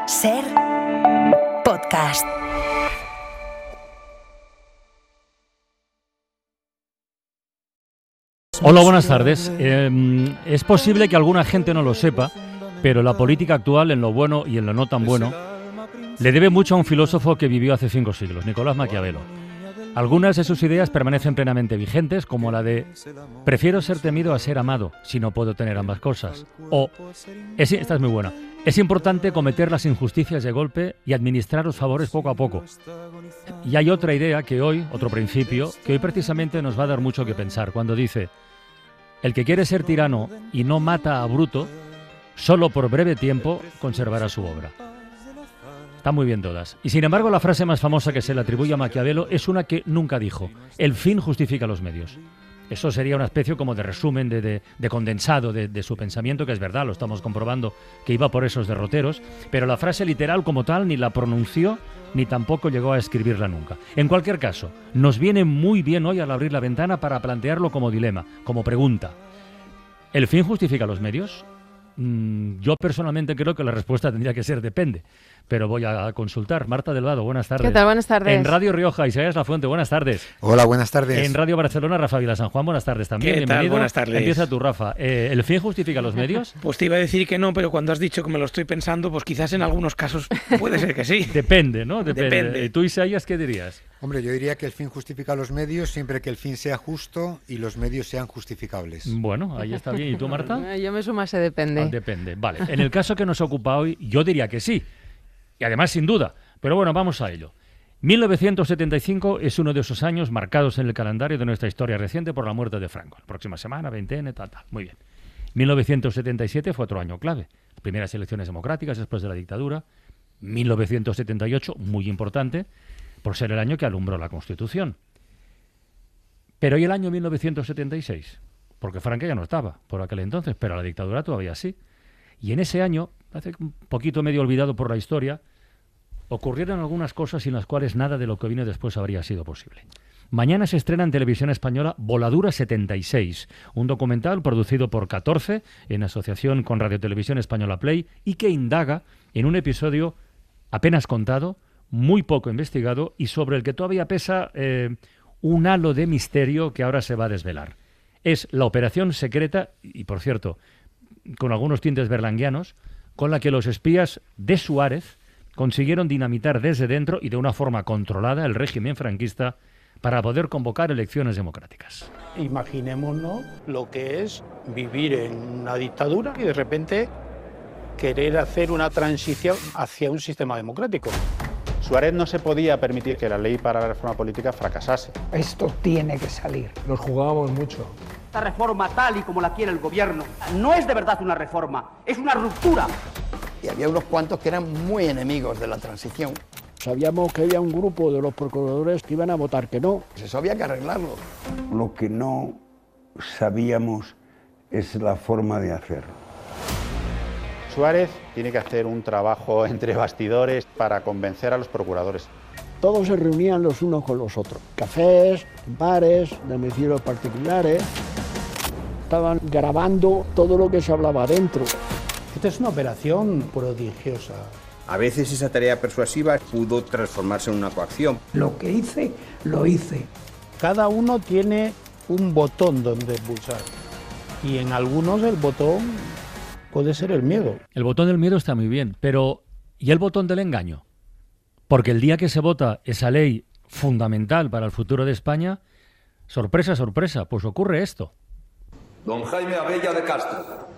Ser podcast. Hola, buenas tardes. Es posible que alguna gente no lo sepa, pero la política actual, en lo bueno y en lo no tan bueno, le debe mucho a un filósofo que vivió hace 5 siglos, Nicolás Maquiavelo. Algunas de sus ideas permanecen plenamente vigentes, como la de prefiero ser temido a ser amado, si no puedo tener ambas cosas. O, esta es muy buena, es importante cometer las injusticias de golpe y administrar los favores poco a poco. Y hay otra idea que hoy, otro principio, que hoy precisamente nos va a dar mucho que pensar, cuando dice: el que quiere ser tirano y no mata a bruto, solo por breve tiempo conservará su obra. Están muy bien todas. Y sin embargo, la frase más famosa que se le atribuye a Maquiavelo es una que nunca dijo: el fin justifica los medios. Eso sería una especie como de resumen, de condensado de su pensamiento, que es verdad, lo estamos comprobando, que iba por esos derroteros, pero la frase literal como tal ni la pronunció ni tampoco llegó a escribirla nunca. En cualquier caso, nos viene muy bien hoy al abrir la ventana para plantearlo como dilema, como pregunta. ¿El fin justifica los medios? Yo personalmente creo que la respuesta tendría que ser depende, pero voy a consultar. Marta del Vado, buenas tardes. ¿Qué tal? Buenas tardes. En Radio Rioja, Isaías Lafuente, buenas tardes. Hola, buenas tardes. En Radio Barcelona, Rafa Vila San Juan, buenas tardes también. ¿Qué Bienvenido. tal? Buenas tardes. Empieza tú, Rafa. ¿El fin justifica los medios? Pues te iba a decir que no, pero cuando has dicho que me lo estoy pensando, pues quizás en algunos casos puede ser que sí. Depende, ¿no? Depende. ¿Y tú, Isaías, qué dirías? Hombre, yo diría que el fin justifica los medios siempre que el fin sea justo y los medios sean justificables. Bueno, ahí está bien. ¿Y tú, Marta? Yo me sumo a ese depende. Depende, vale. En el caso que nos ocupa hoy, yo diría que sí. Y además, sin duda. Pero bueno, vamos a ello. 1975 es uno de esos años marcados en el calendario de nuestra historia reciente por la muerte de Franco. La próxima semana, 20N, tal. Muy bien. 1977 fue otro año clave. Primeras elecciones democráticas después de la dictadura. 1978, muy importante, por ser el año que alumbró la Constitución. Pero ¿y el año 1976? Porque Franco ya no estaba por aquel entonces, pero la dictadura todavía sí. Y en ese año, hace un poquito medio olvidado por la historia, ocurrieron algunas cosas sin las cuales nada de lo que vino después habría sido posible. Mañana se estrena en Televisión Española Voladura 76, un documental producido por 14 en asociación con Radio Televisión Española Play y que indaga en un episodio apenas contado, muy poco investigado y sobre el que todavía pesa un halo de misterio que ahora se va a desvelar. Es la operación secreta, y por cierto, con algunos tintes berlanguianos, con la que los espías de Suárez consiguieron dinamitar desde dentro y de una forma controlada el régimen franquista para poder convocar elecciones democráticas. Imaginémonos lo que es vivir en una dictadura y de repente querer hacer una transición hacia un sistema democrático. Suárez no se podía permitir que la ley para la reforma política fracasase. Esto tiene que salir. Nos jugábamos mucho. Esta reforma tal y como la quiere el gobierno no es de verdad una reforma, es una ruptura. Y había unos cuantos que eran muy enemigos de la transición. Sabíamos que había un grupo de los procuradores que iban a votar que no. Pues eso había que arreglarlo. Lo que no sabíamos es la forma de hacerlo. Suárez tiene que hacer un trabajo entre bastidores para convencer a los procuradores. Todos se reunían los unos con los otros. Cafés, bares, domicilios particulares. Estaban grabando todo lo que se hablaba adentro. Esta es una operación prodigiosa. A veces esa tarea persuasiva pudo transformarse en una coacción. Lo que hice, lo hice. Cada uno tiene un botón donde pulsar. Y en algunos el botón puede ser el miedo. El botón del miedo está muy bien, pero ¿y el botón del engaño? Porque el día que se vota esa ley fundamental para el futuro de España, sorpresa, sorpresa, pues ocurre esto. Don Jaime Abella de Castro.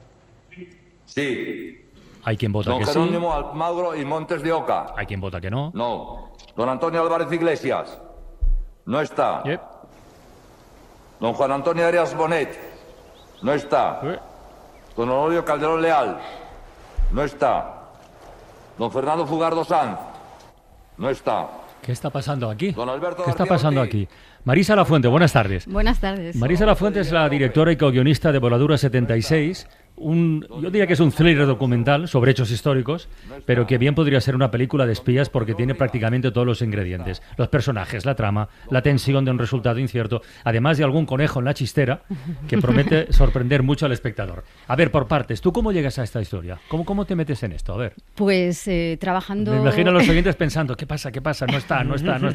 Sí. Hay quien vota que sí. Don Jerónimo Almagro y Montes de Oca. Hay quien vota que no. No. Don Antonio Álvarez Iglesias. No está. Yep. Don Juan Antonio Arias Bonet. No está. Don Honorio Calderón Leal. No está. Don Fernando Fugardo Sanz. No está. ¿Qué está pasando aquí? Don Alberto ¿Qué está pasando aquí? Marisa Lafuente, buenas tardes. Buenas tardes. Marisa Lafuente es la directora y co-guionista de Voladura 76, yo diría que es un thriller documental sobre hechos históricos, pero que bien podría ser una película de espías porque tiene prácticamente todos los ingredientes. Los personajes, la trama, la tensión de un resultado incierto, además de algún conejo en la chistera que promete sorprender mucho al espectador. A ver, por partes, ¿tú cómo llegas a esta historia? ¿Cómo te metes en esto? A ver. Pues trabajando... Me imagino a los oyentes pensando, ¿qué pasa? No está.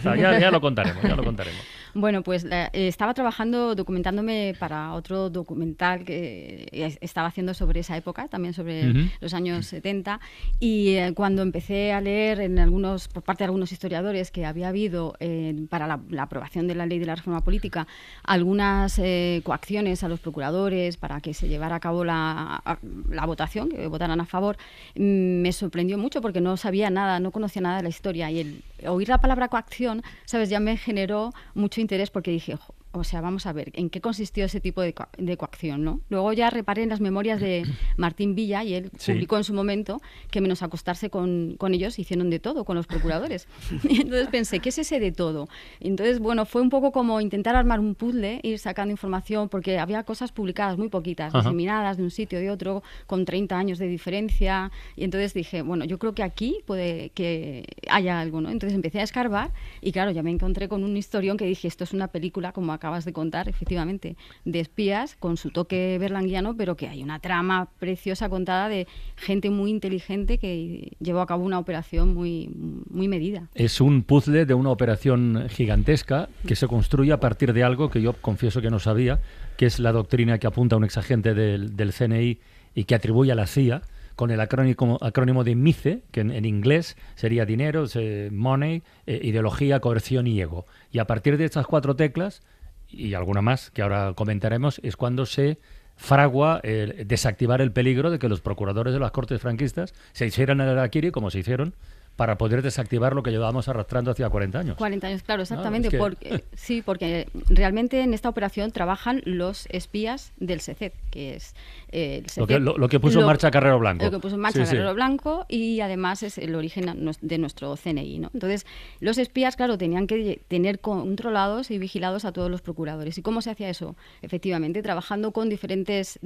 Ya lo contaremos. Bueno, pues estaba trabajando, documentándome para otro documental que estaba haciendo sobre esa época, también sobre los años 70, y cuando empecé a leer por parte de algunos historiadores que había habido para la aprobación de la ley de la reforma política algunas coacciones a los procuradores para que se llevara a cabo la votación, que votaran a favor, me sorprendió mucho porque no sabía nada, no conocía nada de la historia, y el oír la palabra coacción, ¿sabes?, ya me generó mucho interés porque dije, o sea, vamos a ver, ¿en qué consistió ese tipo de coacción, ¿no? Luego ya reparé en las memorias de Martín Villa y él publicó en su momento que menos acostarse con ellos hicieron de todo, con los procuradores. Y entonces pensé, ¿qué es ese de todo? Entonces, bueno, fue un poco como intentar armar un puzzle, ir sacando información, porque había cosas publicadas muy poquitas, diseminadas de un sitio de otro, con 30 años de diferencia, y entonces dije, bueno, yo creo que aquí puede que haya algo, ¿no? Entonces empecé a escarbar y claro, ya me encontré con un historión que dije, esto es una película, como acabas de contar, efectivamente, de espías, con su toque berlanguiano, pero que hay una trama preciosa contada de gente muy inteligente que llevó a cabo una operación muy, muy medida. Es un puzzle de una operación gigantesca que se construye a partir de algo que yo confieso que no sabía, que es la doctrina que apunta un exagente del CNI y que atribuye a la CIA, con el acrónimo de MICE, que en inglés sería dinero, money, ideología, coerción y ego. Y a partir de estas 4 teclas, y alguna más que ahora comentaremos, es cuando se fragua desactivar el peligro de que los procuradores de las Cortes franquistas se hicieran el harakiri, como se hicieron, para poder desactivar lo que llevábamos arrastrando hacía 40 años. 40 años, claro, exactamente. No, es que... porque realmente en esta operación trabajan los espías del SECET, que es el SECET, lo que puso en marcha Carrero Blanco. Lo que puso en marcha Carrero Blanco, y además es el origen de nuestro CNI, ¿no? Entonces, los espías, claro, tenían que tener controlados y vigilados a todos los procuradores. ¿Y cómo se hacía eso? Efectivamente, trabajando con diferentes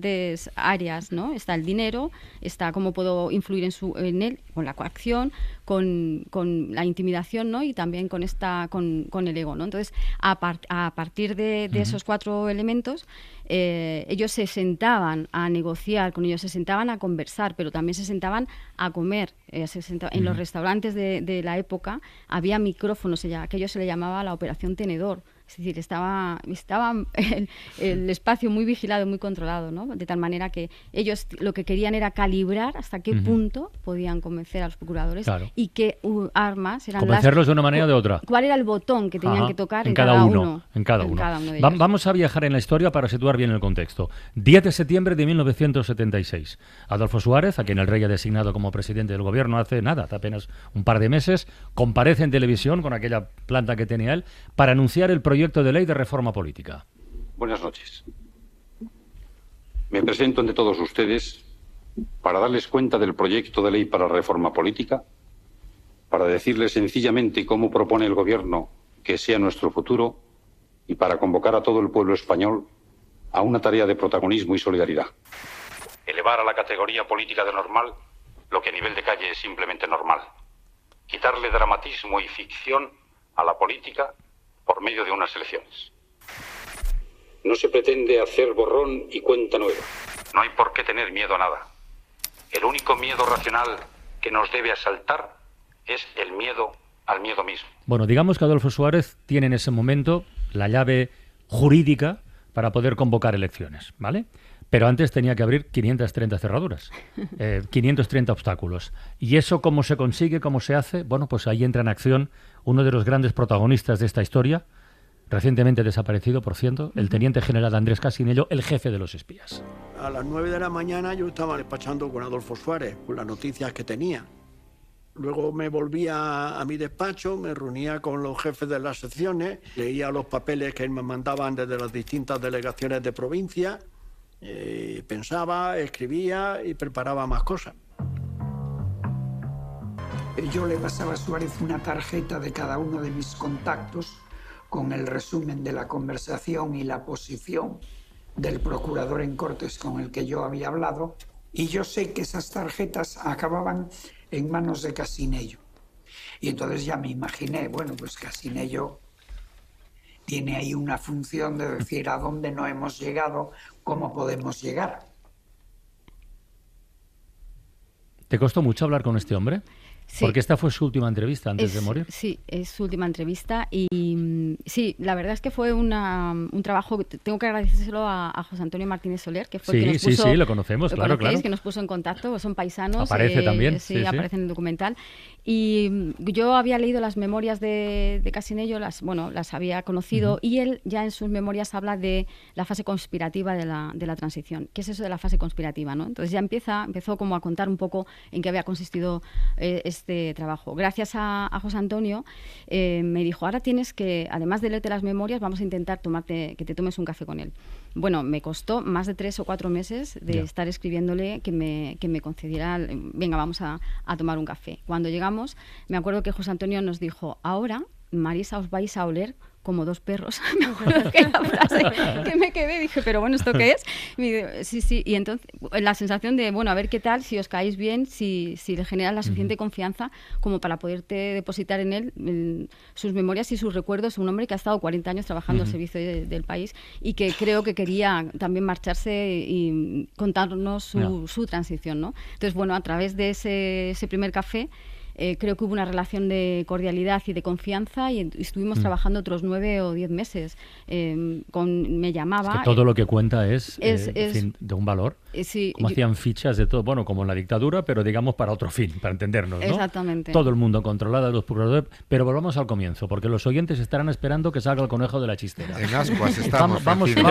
áreas, ¿no? Está el dinero, está cómo puedo influir en él, con la coacción, con la intimidación, ¿no? Y también con el ego, ¿no? Entonces, a partir de esos 4 elementos, ellos se sentaban a negociar con ellos, se sentaban a conversar, pero también se sentaban a comer. En los restaurantes de la época había micrófonos, aquello se le llamaba la operación tenedor. Es decir, estaba el espacio muy vigilado, muy controlado, ¿no? De tal manera que ellos lo que querían era calibrar hasta qué punto podían convencer a los procuradores y qué armas eran convencerlos de una manera o de otra. ¿Cuál era el botón que tenían que tocar en cada uno? En cada uno de ellos. Vamos a viajar en la historia para situar bien el contexto. 10 de septiembre de 1976. Adolfo Suárez, a quien el rey ha designado como presidente del gobierno hace apenas un par de meses, comparece en televisión con aquella planta que tenía él para anunciar el proyecto de ley de reforma política. Buenas noches. Me presento ante todos ustedes para darles cuenta del proyecto de ley para la reforma política, para decirles sencillamente cómo propone el Gobierno que sea nuestro futuro y para convocar a todo el pueblo español a una tarea de protagonismo y solidaridad. Elevar a la categoría política de normal lo que a nivel de calle es simplemente normal. Quitarle dramatismo y ficción a la política por medio de unas elecciones. No se pretende hacer borrón y cuenta nueva. No hay por qué tener miedo a nada. El único miedo racional que nos debe asaltar es el miedo al miedo mismo. Bueno, digamos que Adolfo Suárez tiene en ese momento la llave jurídica para poder convocar elecciones, ¿vale? Pero antes tenía que abrir 530 cerraduras, 530 obstáculos. ¿Y eso cómo se consigue, cómo se hace? Bueno, pues ahí entra en acción uno de los grandes protagonistas de esta historia, recientemente desaparecido, por cierto, el teniente general Andrés Casinello, el jefe de los espías. A las 9 de la mañana yo estaba despachando con Adolfo Suárez, con las noticias que tenía. Luego me volvía a mi despacho, me reunía con los jefes de las secciones, leía los papeles que me mandaban desde las distintas delegaciones de provincia, pensaba, escribía y preparaba más cosas. Yo le pasaba a Suárez una tarjeta de cada uno de mis contactos con el resumen de la conversación y la posición del procurador en Cortes con el que yo había hablado, y yo sé que esas tarjetas acababan en manos de Casinello. Y entonces ya me imaginé, bueno, pues Casinello tiene ahí una función de decir a dónde no hemos llegado, cómo podemos llegar. ¿Te costó mucho hablar con este hombre? Sí. Porque esta fue su última entrevista antes de morir. Sí, es su última entrevista y sí, la verdad es que fue un trabajo, tengo que agradecérselo a José Antonio Martínez Soler, que fue el que nos puso... Sí, lo conocemos, claro. Que nos puso en contacto, son paisanos. Aparece también. Sí, aparece en el documental. Y yo había leído las memorias de Casinello, las había conocido, y él ya en sus memorias habla de la fase conspirativa de la transición. ¿Qué es eso de la fase conspirativa, no? Entonces ya empezó como a contar un poco en qué había consistido este trabajo. Gracias a José Antonio me dijo, ahora tienes que, además de leerte las memorias, vamos a intentar que te tomes un café con él. Bueno, me costó más de 3 o 4 meses de estar escribiéndole que me concediera, venga, vamos a tomar un café. Cuando llegamos, me acuerdo que José Antonio nos dijo, ahora, Marisa, os vais a oler como 2 perros. Me acuerdo que la frase que me quedé, dije, pero bueno, ¿esto qué es? Sí, y entonces la sensación de, bueno, a ver qué tal, si os caéis bien, si le generas la suficiente confianza como para poderte depositar en él sus memorias y sus recuerdos, un hombre que ha estado 40 años trabajando al servicio del país y que creo que quería también marcharse y contarnos su transición, ¿no? Entonces, bueno, a través de ese primer café, creo que hubo una relación de cordialidad y de confianza y estuvimos trabajando otros 9 o 10 meses. Me llamaba... Es que todo lo que cuenta es de un valor. Sí, como hacían fichas de todo, bueno, como en la dictadura, pero digamos para otro fin, para entendernos, ¿no? Exactamente. Todo el mundo controlado, los procuradores. Pero volvamos al comienzo, porque los oyentes estarán esperando que salga el conejo de la chistera. En ascuas estamos. Vamos con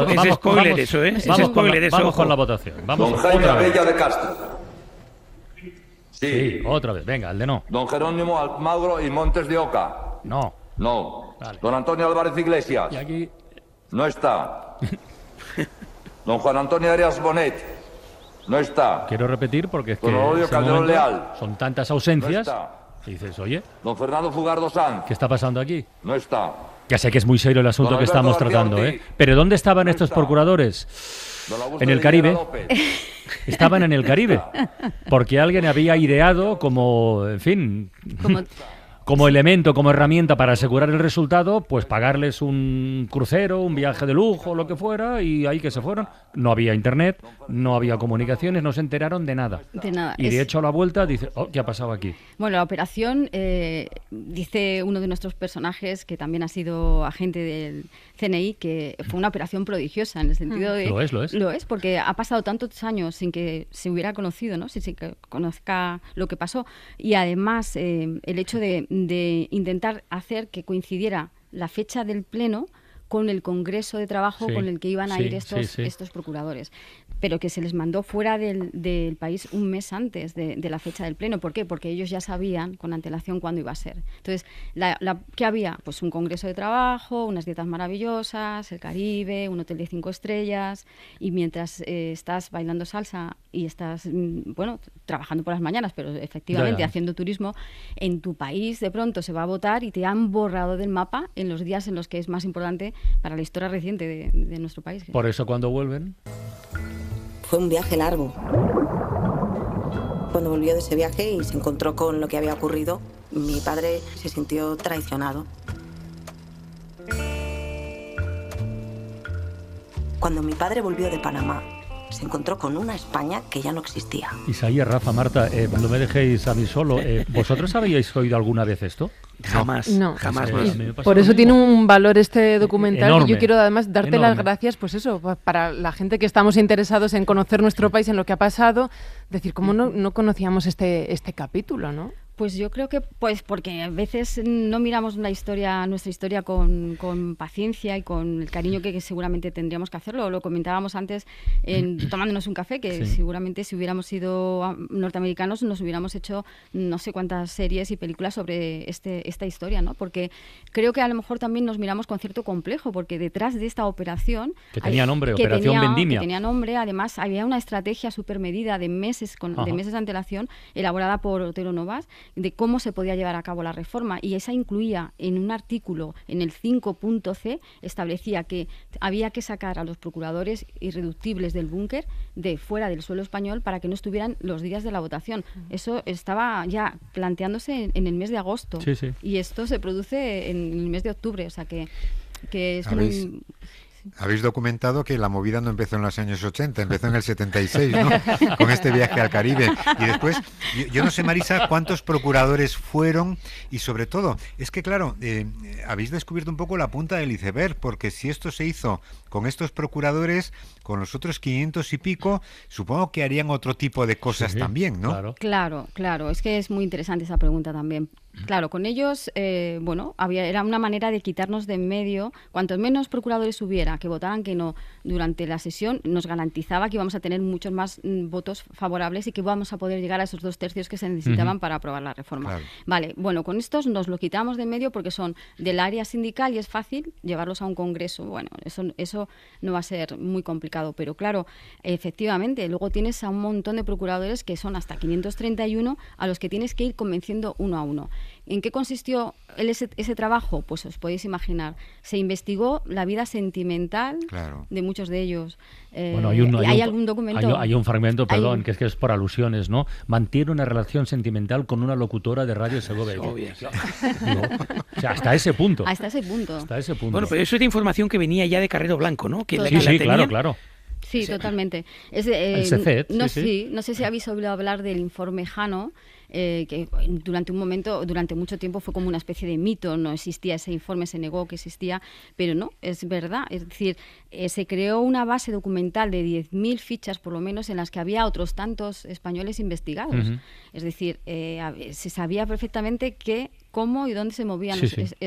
la votación. Don Jaime Abella de Castro. Sí, otra vez. Venga, el de no. Don Jerónimo Almagro y Montes de Oca. No. Vale. Don Antonio Álvarez Iglesias. Y aquí... No está. Don Juan Antonio Arias Bonet. No está. Quiero repetir porque es que Don Olorio Calderón Leal. Son tantas ausencias. No está. Y dices, oye... Don Fernando Fugardo Sanz. ¿Qué está pasando aquí? No está. Ya sé que es muy serio el asunto que estamos tratando, ¿eh? Pero ¿dónde estaban estos procuradores? En el Caribe. Estaban en el Caribe, porque alguien había ideado como, en fin, como elemento, como herramienta para asegurar el resultado, pues pagarles un crucero, un viaje de lujo, lo que fuera, y ahí que se fueron. No había internet, no había comunicaciones, no se enteraron de nada. De nada. Y de hecho a la vuelta dice, ¿qué ha pasado aquí? Bueno, la operación, dice uno de nuestros personajes, que también ha sido agente del CNI, que fue una operación prodigiosa, en el sentido de... Lo es. Lo es, porque ha pasado tantos años sin que se hubiera conocido, ¿no? Sin que conozca lo que pasó. Y además, el hecho de intentar hacer que coincidiera la fecha del pleno con el congreso de trabajo con el que iban a ir estos procuradores, pero que se les mandó fuera del país un mes antes de la fecha del pleno. ¿Por qué? Porque ellos ya sabían con antelación cuándo iba a ser. Entonces, ¿qué había? Pues un congreso de trabajo, unas dietas maravillosas, el Caribe, un hotel de 5 estrellas, y mientras estás bailando salsa y estás, trabajando por las mañanas, pero efectivamente haciendo turismo, en tu país de pronto se va a votar y te han borrado del mapa en los días en los que es más importante para la historia reciente de nuestro país. Por eso cuando vuelven... Fue un viaje largo. Cuando volvió de ese viaje y se encontró con lo que había ocurrido, mi padre se sintió traicionado. Cuando mi padre volvió de Panamá, se encontró con una España que ya no existía. Isaías, Rafa, Marta, no me dejéis a mí solo. ¿Vosotros habéis oído alguna vez esto? Jamás. No. Jamás. Por eso tiene un valor este documental. Enorme, y yo quiero además darte enorme. las gracias, pues eso, para la gente que estamos interesados en conocer nuestro país, en lo que ha pasado, decir, ¿cómo no conocíamos este capítulo, no? Pues yo creo que porque a veces no miramos nuestra historia con paciencia y con el cariño que seguramente tendríamos que hacerlo. Lo comentábamos antes tomándonos un café, que seguramente si hubiéramos sido norteamericanos nos hubiéramos hecho no sé cuántas series y películas sobre esta historia, ¿no? Porque creo que a lo mejor también nos miramos con cierto complejo, porque detrás de esta operación... Que tenía nombre, Operación Vendimia. Que tenía nombre, además había una estrategia súper medida de meses de antelación, elaborada por Otero Novas, de cómo se podía llevar a cabo la reforma, y esa incluía en un artículo, en el 5.c, establecía que había que sacar a los procuradores irreductibles del búnker de fuera del suelo español para que no estuvieran los días de la votación. Eso estaba ya planteándose en el mes de agosto, y esto se produce en el mes de octubre, o sea que es muy... Habéis documentado que la movida no empezó en los años 80, empezó en el 76, ¿no? Con este viaje al Caribe. Y después, yo no sé, Marisa, cuántos procuradores fueron, y sobre todo, es que claro, habéis descubierto un poco la punta del iceberg, porque si esto se hizo con estos procuradores, con los otros 500 y pico, supongo que harían otro tipo de cosas también, ¿no? Claro, es que es muy interesante esa pregunta también. Claro, con ellos, era una manera de quitarnos de en medio. Cuantos menos procuradores hubiera que votaran que no durante la sesión, nos garantizaba que íbamos a tener muchos más votos favorables y que íbamos a poder llegar a esos 2 tercios que se necesitaban para aprobar la reforma. Claro. Vale, bueno, con estos nos lo quitamos de en medio porque son del área sindical y es fácil llevarlos a un congreso. Bueno, eso no va a ser muy complicado, pero claro, efectivamente, luego tienes a un montón de procuradores que son hasta 531 a los que tienes que ir convenciendo uno a uno. ¿En qué consistió ese trabajo? Pues os podéis imaginar. Se investigó la vida sentimental de muchos de ellos. Bueno, hay algún documento... Hay un fragmento, perdón, que es por alusiones, ¿no? Mantiene una relación sentimental con una locutora de Radio Segovia. O sea, hasta ese punto. Hasta ese punto. Bueno, pero eso es de información que venía ya de Carrero Blanco, ¿no? Que sí, claro. Sí, totalmente. El CECET, no sé si habéis oído hablar del informe Jano, que durante mucho tiempo fue como una especie de mito, no existía ese informe, se negó que existía, pero no, es verdad. Es decir, se creó una base documental de 10.000 fichas por lo menos en las que había otros tantos españoles investigados. Es decir, se sabía perfectamente cómo y dónde se movían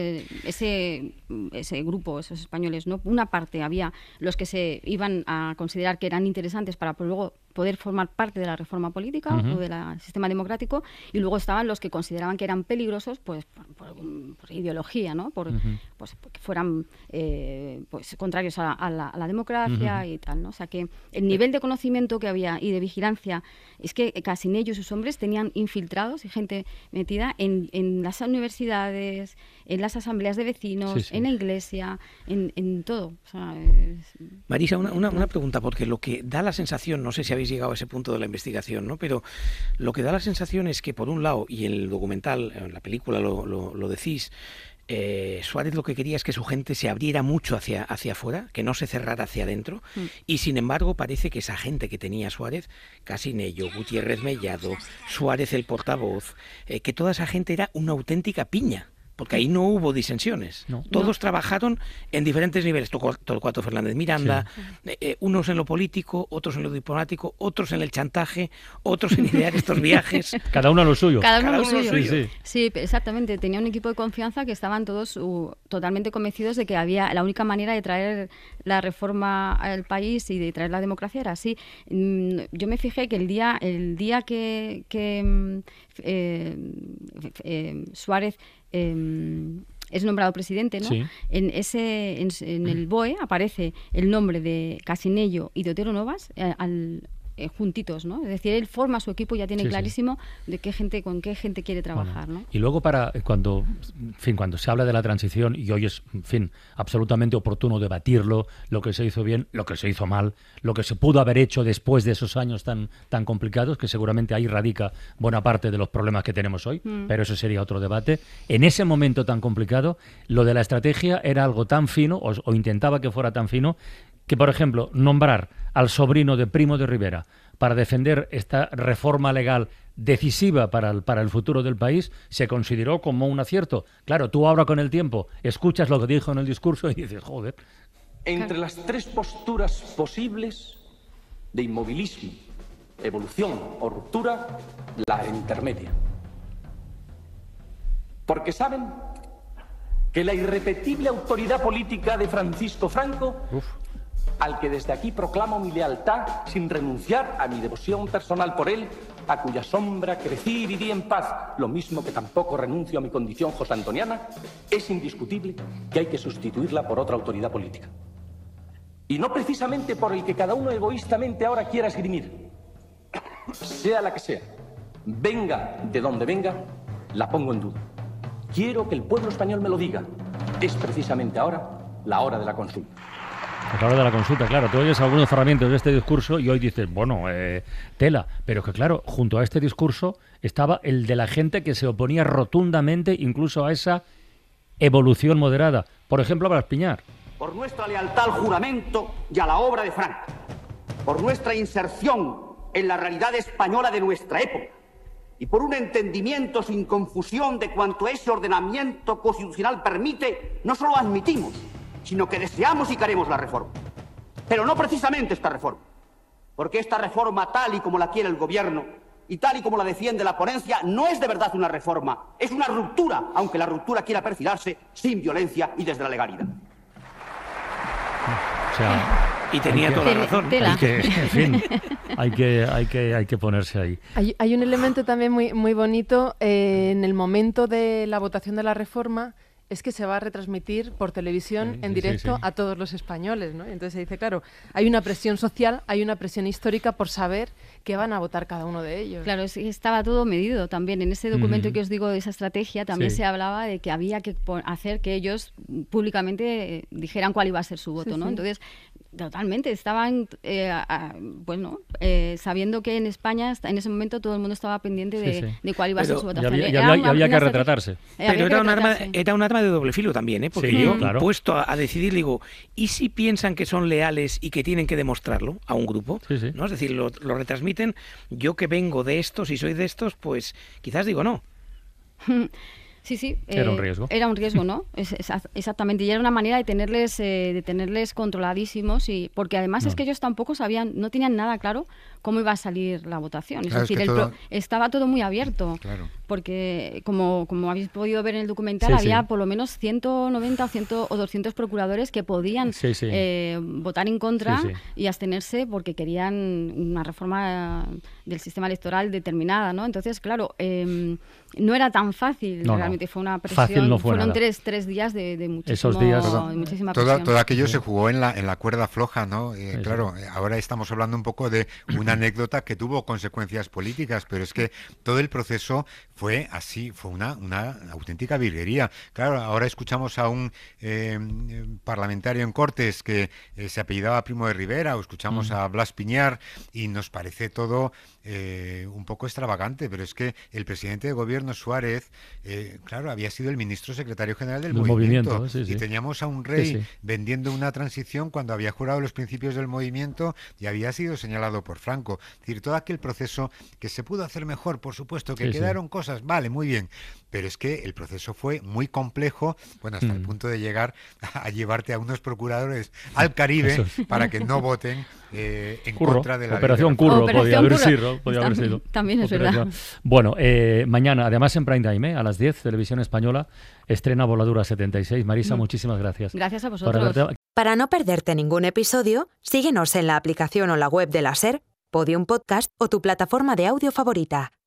ese grupo, esos españoles, ¿no? Una parte había los que se iban a considerar que eran interesantes para luego poder formar parte de la reforma política o del sistema democrático, y luego estaban los que consideraban que eran peligrosos por ideología, ¿no? Porque fueran contrarios a la democracia y tal, ¿no? O sea que el nivel de conocimiento que había y de vigilancia es que Casinello y sus hombres tenían infiltrados y gente metida en las universidades, en las asambleas de vecinos, en la iglesia, en todo. O sea, Marisa, una pregunta, porque lo que da la sensación, no sé si habéis llegado a ese punto de la investigación, ¿no? Pero lo que da la sensación es que, por un lado, y en el documental, en la película lo decís, Suárez lo que quería es que su gente se abriera mucho hacia afuera, que no se cerrara hacia adentro, y sin embargo parece que esa gente que tenía Suárez, Casinello, Gutiérrez Mellado, Suárez el portavoz, que toda esa gente era una auténtica piña. Porque ahí no hubo disensiones. Todos trabajaron en diferentes niveles. Torcuato Fernández Miranda, unos en lo político, otros en lo diplomático, otros en el chantaje, otros en idear estos viajes. Cada uno a lo suyo. Cada uno a lo suyo. Sí, exactamente. Tenía un equipo de confianza que estaban todos totalmente convencidos de que la única manera de traer la reforma al país y de traer la democracia era así. Yo me fijé que el día que Suárez es nombrado presidente, ¿no? Sí. En el BOE aparece el nombre de Casinello y de Otero Novas juntitos, ¿no? Es decir, él forma su equipo y ya tiene clarísimo de con qué gente quiere trabajar, ¿no? Y luego cuando se habla de la transición, y hoy es, absolutamente oportuno debatirlo, lo que se hizo bien, lo que se hizo mal, lo que se pudo haber hecho después de esos años tan complicados, que seguramente ahí radica buena parte de los problemas que tenemos hoy, pero eso sería otro debate. En ese momento tan complicado, lo de la estrategia era algo tan fino, o intentaba que fuera tan fino, que, por ejemplo, nombrar al sobrino de Primo de Rivera para defender esta reforma legal decisiva para el futuro del país se consideró como un acierto. Claro, tú ahora con el tiempo escuchas lo que dijo en el discurso y dices, joder. Entre las 3 posturas posibles de inmovilismo, evolución o ruptura, la intermedia. Porque saben que la irrepetible autoridad política de Francisco Franco, al que desde aquí proclamo mi lealtad sin renunciar a mi devoción personal por él, a cuya sombra crecí y viví en paz, lo mismo que tampoco renuncio a mi condición josantoniana, es indiscutible que hay que sustituirla por otra autoridad política. Y no precisamente por el que cada uno egoístamente ahora quiera esgrimir, sea la que sea, venga de donde venga, la pongo en duda. Quiero que el pueblo español me lo diga. Es precisamente ahora la hora de la consulta. A la hora de la consulta, claro, tú oyes algunos fragmentos de este discurso y hoy dices, bueno, tela, pero que claro, junto a este discurso estaba el de la gente que se oponía rotundamente incluso a esa evolución moderada. Por ejemplo, Blas Piñar. Por nuestra lealtad al juramento y a la obra de Franco, por nuestra inserción en la realidad española de nuestra época y por un entendimiento sin confusión de cuanto ese ordenamiento constitucional permite, no solo admitimos, sino que deseamos y queremos la reforma. Pero no precisamente esta reforma, porque esta reforma, tal y como la quiere el gobierno y tal y como la defiende la ponencia, no es de verdad una reforma, es una ruptura, aunque la ruptura quiera perfilarse sin violencia y desde la legalidad. O sea, y tenía toda la razón. Hay que ponerse ahí. Hay un elemento también muy bonito en el momento de la votación de la reforma. Es que se va a retransmitir por televisión en directo a todos los españoles, ¿no? Entonces se dice, claro, hay una presión social, hay una presión histórica por saber qué van a votar cada uno de ellos. Claro, estaba todo medido también. En ese documento que os digo de esa estrategia también se hablaba de que había que hacer que ellos públicamente dijeran cuál iba a ser su voto, ¿no? Entonces, totalmente, estaban sabiendo que en España en ese momento todo el mundo estaba pendiente de cuál iba a ser su votación. Y había que retratarse. Pero era un arma de doble filo también, ¿eh? Porque yo, puesto a decidir, digo, ¿y si piensan que son leales y que tienen que demostrarlo a un grupo? ¿No? Es decir, lo retransmiten, yo que vengo de estos y soy de estos, pues quizás digo no. Sí. Era un riesgo. Era un riesgo, ¿no? Exactamente. Y era una manera de tenerles controladísimos, porque además es que ellos tampoco sabían, no tenían nada claro cómo iba a salir la votación. Claro, es decir, estaba todo muy abierto. Claro. Porque, como habéis podido ver en el documental, había por lo menos 190 o 200 procuradores que podían votar en contra y abstenerse porque querían una reforma del sistema electoral determinada, ¿no? Entonces, claro, no era tan fácil. Realmente fue una presión. Fácil no fue Fueron nada. tres días de Esos muchísima presión. Todo aquello se jugó en la cuerda floja, ¿no? Claro, ahora estamos hablando un poco de una anécdota que tuvo consecuencias políticas, pero es que todo el proceso fue así, fue una auténtica virguería. Claro, ahora escuchamos a un parlamentario en Cortes que se apellidaba Primo de Rivera, o escuchamos a Blas Piñar, y nos parece todo un poco extravagante, pero es que el presidente de gobierno, Suárez, claro, había sido el ministro secretario general del movimiento. Y teníamos a un rey vendiendo una transición cuando había jurado los principios del movimiento y había sido señalado por Franco. Es decir, todo aquel proceso que se pudo hacer mejor, por supuesto, que quedaron cosas, vale, muy bien, pero es que el proceso fue muy complejo, bueno, hasta el punto de llegar a llevarte a unos procuradores al Caribe para que no voten en contra de la Operación Curro, podía haber sido. También es verdad. Bueno, mañana, además en prime time, a las 10, Televisión Española, estrena Voladura 76. Marisa, muchísimas gracias. Gracias a vosotros. Para no perderte ningún episodio, síguenos en la aplicación o la web de la SER, Podium Podcast o tu plataforma de audio favorita.